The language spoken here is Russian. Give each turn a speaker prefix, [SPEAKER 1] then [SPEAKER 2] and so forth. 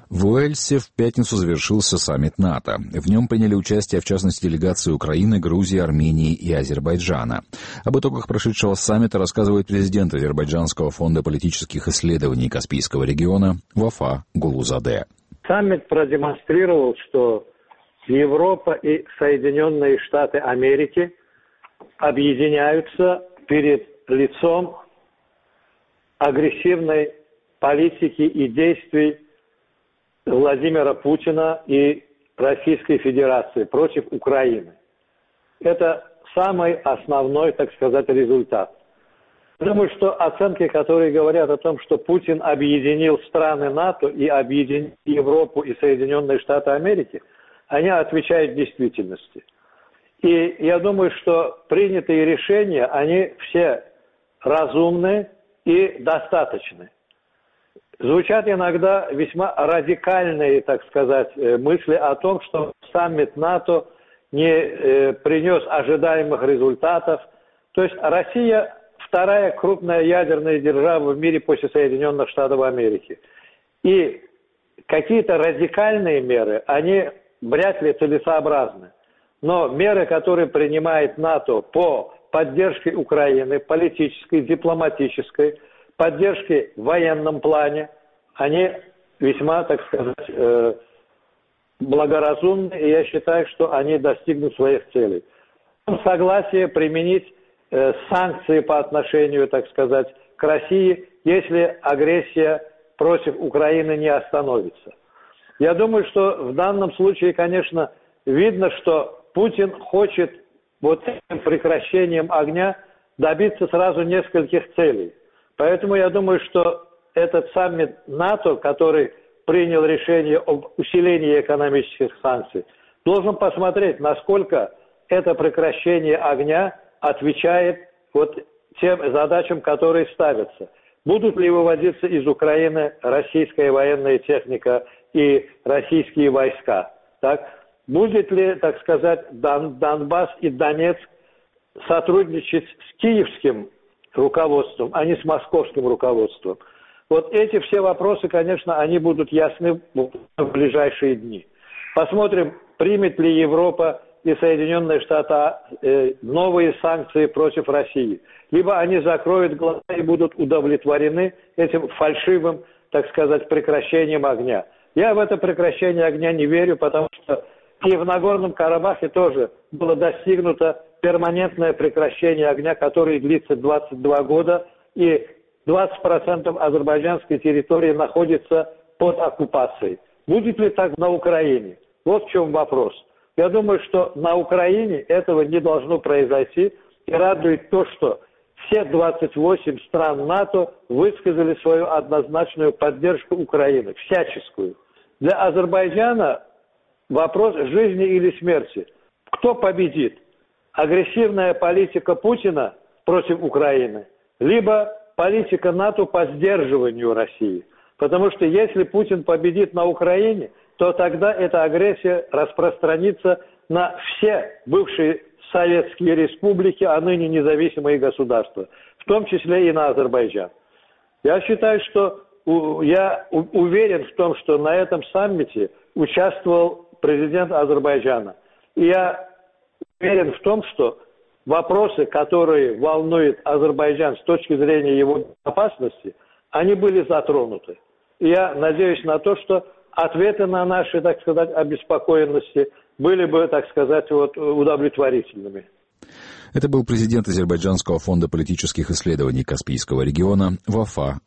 [SPEAKER 1] В Уэльсе в пятницу завершился саммит НАТО. В нем приняли участие, в частности, делегации Украины, Грузии, Армении и Азербайджана. Об итогах прошедшего саммита рассказывает президент Азербайджанского фонда политических исследований Каспийского региона Вафа Гулузаде.
[SPEAKER 2] Саммит продемонстрировал, что Европа и Соединенные Штаты Америки объединяются перед лицом агрессивной политики и действий Владимира Путина и Российской Федерации против Украины. Это самый основной, так сказать, результат. Думаю, что оценки, которые говорят о том, что Путин объединил страны НАТО и объединил Европу и Соединенные Штаты Америки, они отвечают действительности. И я думаю, что принятые решения, они все разумны и достаточны. Звучат иногда весьма радикальные, так сказать, мысли о том, что саммит НАТО не принес ожидаемых результатов. То есть Россия вторая крупная ядерная держава в мире после Соединенных Штатов Америки. И какие-то радикальные меры, они вряд ли целесообразны. Но меры, которые принимает НАТО по поддержке Украины, политической, дипломатической, поддержки в военном плане, они весьма, так сказать, благоразумны, и я считаю, что они достигнут своих целей. Согласие применить санкции по отношению, так сказать, к России, если агрессия против Украины не остановится. Я думаю, что в данном случае, конечно, видно, что Путин хочет вот этим прекращением огня добиться сразу нескольких целей. Поэтому я думаю, что этот саммит НАТО, который принял решение об усилении экономических санкций, должен посмотреть, насколько это прекращение огня отвечает вот тем задачам, которые ставятся. Будут ли выводиться из Украины российская военная техника и российские войска? Так? Будет ли, так сказать, Донбасс и Донецк сотрудничать с киевским руководством, а не с московским руководством? Вот эти все вопросы, конечно, они будут ясны в ближайшие дни. Посмотрим, примет ли Европа и Соединенные Штаты новые санкции против России. Либо они закроют глаза и будут удовлетворены этим фальшивым, так сказать, прекращением огня. Я в это прекращение огня не верю, потому что и в Нагорном Карабахе тоже было достигнуто перманентное прекращение огня, которое длится 22 года, и 20% азербайджанской территории находится под оккупацией. Будет ли так на Украине? Вот в чем вопрос. Я думаю, что на Украине этого не должно произойти, и радует то, что все 28 стран НАТО высказали свою однозначную поддержку Украины, всяческую. Для Азербайджана вопрос жизни или смерти. Кто победит? Агрессивная политика Путина против Украины, либо политика НАТО по сдерживанию России. Потому что если Путин победит на Украине, то тогда эта агрессия распространится на все бывшие советские республики, а ныне независимые государства, в том числе и на Азербайджан. Я считаю, что я уверен в том, что на этом саммите участвовал президент Азербайджана. И я уверен в том, что вопросы, которые волнуют Азербайджан с точки зрения его безопасности, они были затронуты. И я надеюсь на то, что ответы на наши, так сказать, обеспокоенности были бы, так сказать, удовлетворительными.
[SPEAKER 1] Это был президент Азербайджанского фонда политических исследований Каспийского региона Вафа